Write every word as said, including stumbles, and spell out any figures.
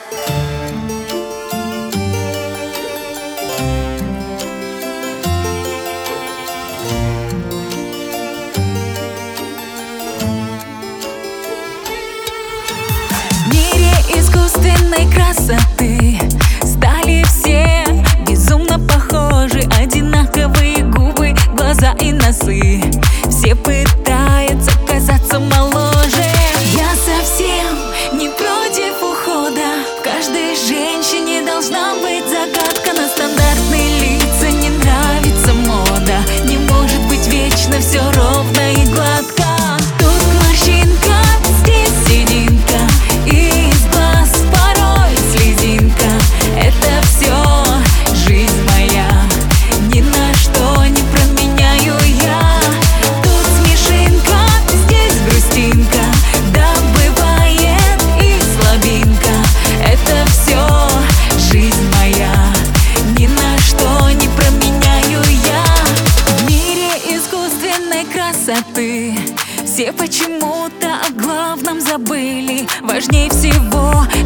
В мире искусственной красоты стали все безумно похожи. Одинаковые губы, глаза и носы. Все пытаются казаться моложе. Я совсем не против ухода. В каждой женщине должна быть загадка. На стандартные лица не нравится мода. Не может быть вечно все ровно и гладко. Тут морщинка, здесь сединка, и из глаз порой слезинка. Это все жизнь моя, ни на что не променяю я. Тут смешинка, здесь грустинка, да бывает и слабинка. Это все жизнь моя, ни на что не променяю я. В мире искусственной красоты все почему-то о главном забыли. Важнее всего